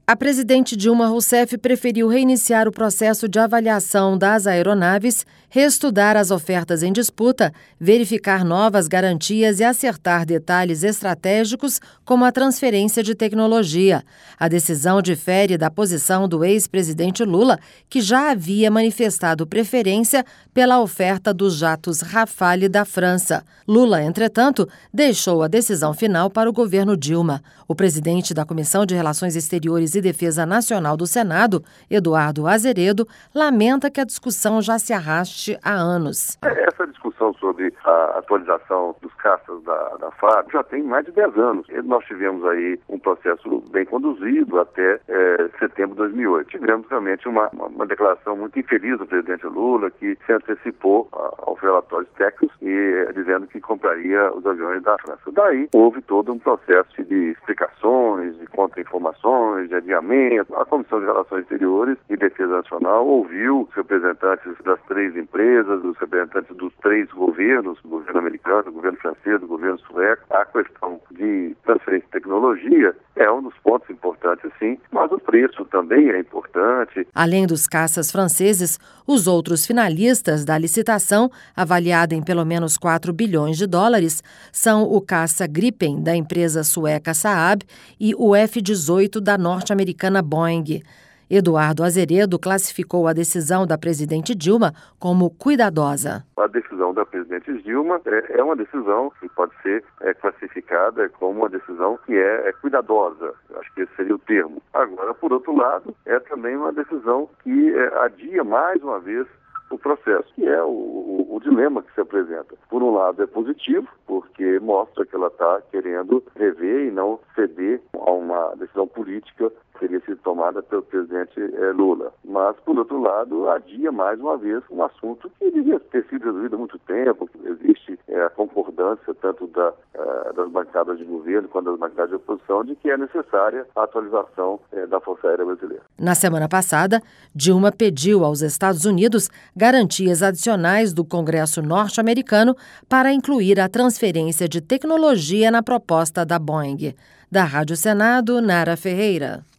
A presidente Dilma Rousseff preferiu reiniciar o processo de avaliação das aeronaves, reestudar as ofertas em disputa, verificar novas garantias e acertar detalhes estratégicos como a transferência de tecnologia. A decisão difere da posição do ex-presidente Lula, que já havia manifestado preferência pela oferta dos jatos Rafale da França. Lula, entretanto, deixou a decisão final para o governo Dilma. O presidente da Comissão de Relações Exteriores e Defesa Nacional do Senado, Eduardo Azeredo, lamenta que a discussão já se arraste há anos. Essa discussão sobre a atualização dos caças da FAB já tem mais de 10 anos. Nós tivemos aí um processo bem conduzido até setembro de 2008. Tivemos realmente uma declaração muito infeliz do presidente Lula, que se antecipou aos relatórios técnicos e dizendo que compraria os aviões da França. Daí houve todo um processo de explicações, de contra-informações, de adiamento. A Comissão de Relações Exteriores e Defesa Nacional ouviu os representantes das 3 empresas, os representantes dos 3 governos, o governo americano, o governo francês, o governo sueco. A questão de transferência de tecnologia é um dos pontos importantes, sim, mas o preço também é importante. Além dos caças franceses, os outros finalistas da licitação, avaliada em pelo menos 4 bilhões de dólares, são o caça Gripen, da empresa sueca Saab, e o F-18 da norte-americana Boeing. Eduardo Azeredo classificou a decisão da presidente Dilma como cuidadosa. A decisão da presidente Dilma é uma decisão que pode ser classificada como uma decisão que é cuidadosa. Acho que esse seria o termo. Agora, por outro lado, é também uma decisão que adia mais uma vez o processo, que é o dilema que se apresenta. Por um lado é positivo, porque mostra que ela está querendo rever e não ceder a uma decisão política que teria sido tomada pelo presidente Lula. Mas, por outro lado, adia mais uma vez um assunto que devia ter sido resolvido há muito tempo. Existe a concordância tanto das bancadas de governo quanto das bancadas de oposição de que é necessária a atualização da Força Aérea Brasileira. Na semana passada, Dilma pediu aos Estados Unidos garantias adicionais do Congresso norte-americano para incluir a transferência de tecnologia na proposta da Boeing. Da Rádio Senado, Nara Ferreira.